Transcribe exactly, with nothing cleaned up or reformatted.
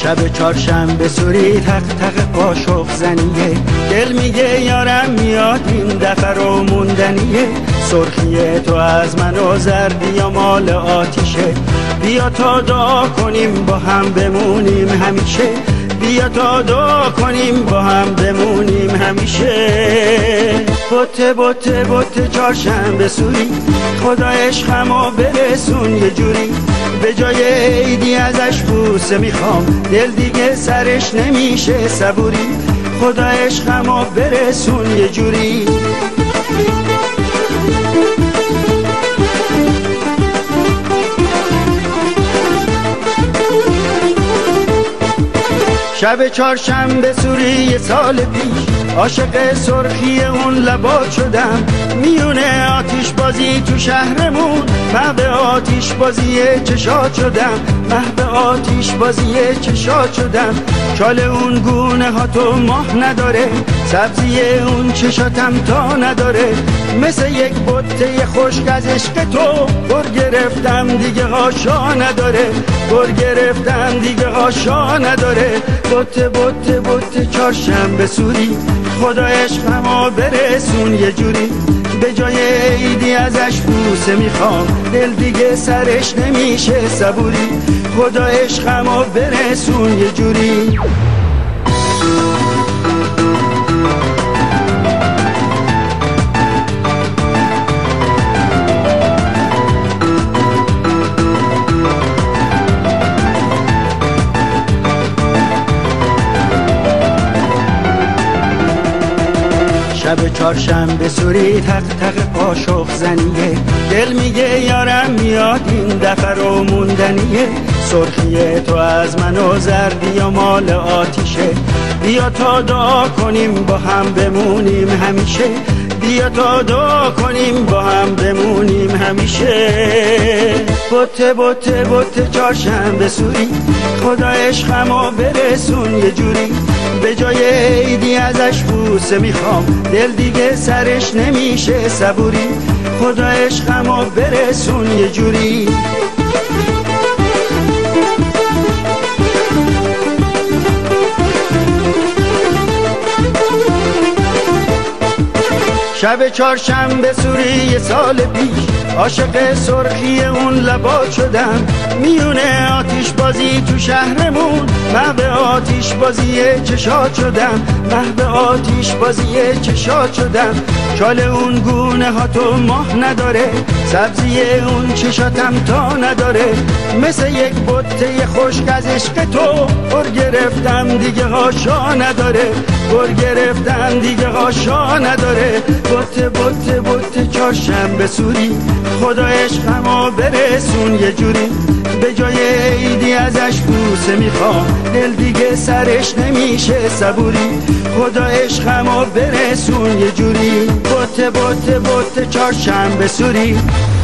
شب چهارشنبه سوری تق تق قاشق زنیه، دل میگه یارم میاد این دفعه رو موندنیه. سرخی تو از من و زردی یا مال آتیشه، بیا تا دعا کنیم با هم بمونیم همیشه، بیا تا دعا کنیم با هم بمونیم همیشه. بوته بوته بوته چهارشنبه سوری، خدا عشقمو برسون یه جوری، به جای عیدی ازش بوسه میخوام، دل دیگه سرش نمیشه صبوری، خدا عشقمو برسون یه جوری. شب چهارشنبه سوری یه سال پیش، عاشق سرخی اون لبات شدم، میونه آتیش بازی تو شهرمون، محو آتیش بازی چشات شدم، محو آتیش بازی چشات شدم. چال اون گونه ها تو ماه نداره، سبزی اون چشاتم تا نداره، مثل یک بطه خشک از عشق تو گر گرفتم دیگه هاشا نداره، گر گرفتم دیگه هاشا نداره. بطه بطه بطه چهارشنبه سوری، خدا عشقمو برسون یه جوری، به جای عیدی ازش بوسه میخوام، دل دیگه سرش نمیشه صبوری، خدا عشقمو برسون یه جوری. شب چهارشنبه سوری تق تق قاشق زنیه، دل میگه یارم میاد این دفعه رو موندنیه. سرخی تو از من و زردی یا مال آتیشه، بیا تا دعا کنیم با هم بمونیم همیشه، بیا تا دعا کنیم با هم بمونیم همیشه. بوته بوته بوته چهارشنبه سوری، خدا عشقمو برسون یه جوری، به جای عیدی ازش بوسه میخوام، دل دیگه سرش نمیشه صبوری، خدا عشقمو برسون یه جوری. شب چهارشنبه سوری یه سال پیش، عاشق سرخی اون لبات شدم، میونه آتیش بازی تو شهرمون، محو آتیش بازی چشات شدم، محو آتیش بازی چشات شدم. چال اون گونه ها تو ماه نداره، سبزی اون چشاتم تا نداره، مثل یک بطه خشک از عشق تو گر گرفتم دیگه هاشا نداره، گر گرفتم دیگه هاشا نداره. بوته بوته بوته چهارشنبه سوری، خدا عشقمو برسون یه جوری، به جای عیدی ازش بوسه میخوام، دل دیگه سرش نمیشه صبوری، خدا عشقمو برسون یه جوری. بوته بوته بوته چهارشنبه سوری.